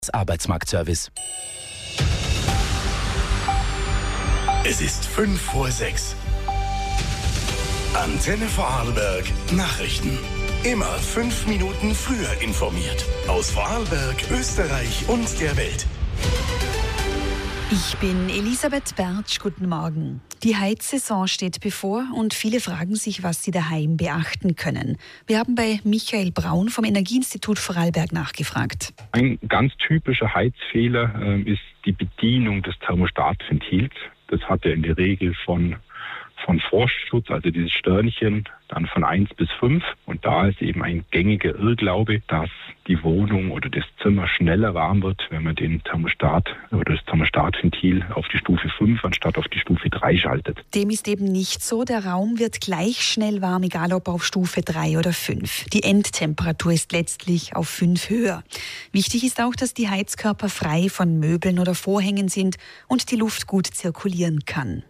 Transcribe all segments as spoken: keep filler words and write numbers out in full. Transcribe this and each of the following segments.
Arbeitsmarktservice. Es ist fünf vor sechs. Antenne Vorarlberg Nachrichten. Immer fünf Minuten früher informiert. Aus Vorarlberg, Österreich und der Welt. Ich bin Elisabeth Bertsch, guten Morgen. Die Heizsaison steht bevor und viele fragen sich, was sie daheim beachten können. Wir haben bei Michael Braun vom Energieinstitut Vorarlberg nachgefragt. Ein ganz typischer Heizfehler äh, ist die Bedienung des Thermostatventils. Das hat er in der Regel von von Frostschutz, also dieses Sternchen, dann von eins bis fünf. Und da ist eben ein gängiger Irrglaube, dass die Wohnung oder das Zimmer schneller warm wird, wenn man den Thermostat oder das Thermostatventil auf die Stufe fünf anstatt auf die Stufe drei schaltet. Dem ist eben nicht so. Der Raum wird gleich schnell warm, egal ob auf Stufe drei oder fünf. Die Endtemperatur ist letztlich auf fünf höher. Wichtig ist auch, dass die Heizkörper frei von Möbeln oder Vorhängen sind und die Luft gut zirkulieren kann.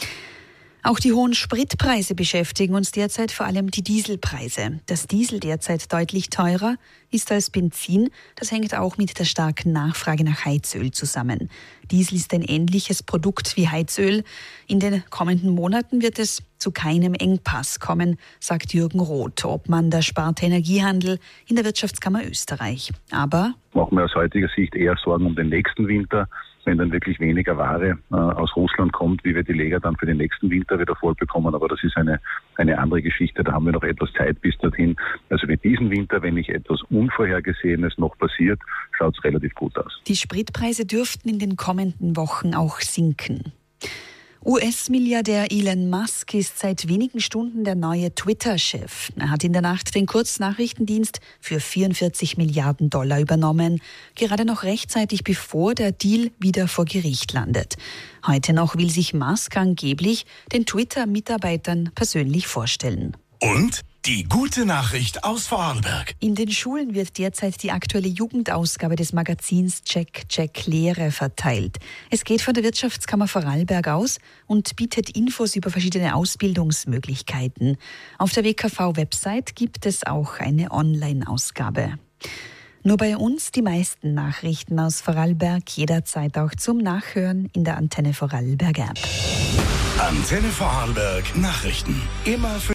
Auch die hohen Spritpreise beschäftigen uns derzeit, vor allem die Dieselpreise. Das Diesel derzeit deutlich teurer ist als Benzin. Das hängt auch mit der starken Nachfrage nach Heizöl zusammen. Diesel ist ein ähnliches Produkt wie Heizöl. In den kommenden Monaten wird es zu keinem Engpass kommen, sagt Jürgen Roth, Obmann der Sparte Energiehandel in der Wirtschaftskammer Österreich. Aber machen wir aus heutiger Sicht eher Sorgen um den nächsten Winter. Wenn dann wirklich weniger Ware äh, aus Russland kommt, wie wir die Lager dann für den nächsten Winter wieder voll bekommen. Aber das ist eine, eine andere Geschichte. Da haben wir noch etwas Zeit bis dorthin. Also für diesen Winter, wenn nicht etwas Unvorhergesehenes noch passiert, schaut es relativ gut aus. Die Spritpreise dürften in den kommenden Wochen auch sinken. U S-Milliardär Elon Musk ist seit wenigen Stunden der neue Twitter-Chef. Er hat in der Nacht den Kurznachrichtendienst für vierundvierzig Milliarden Dollar übernommen, gerade noch rechtzeitig bevor der Deal wieder vor Gericht landet. Heute noch will sich Musk angeblich den Twitter-Mitarbeitern persönlich vorstellen. Und die gute Nachricht aus Vorarlberg. In den Schulen wird derzeit die aktuelle Jugendausgabe des Magazins Check, Check, Lehre verteilt. Es geht von der Wirtschaftskammer Vorarlberg aus und bietet Infos über verschiedene Ausbildungsmöglichkeiten. Auf der W K V-Website gibt es auch eine Online-Ausgabe. Nur bei uns die meisten Nachrichten aus Vorarlberg jederzeit auch zum Nachhören in der Antenne Vorarlberg App. Antenne Vorarlberg Nachrichten. Immer für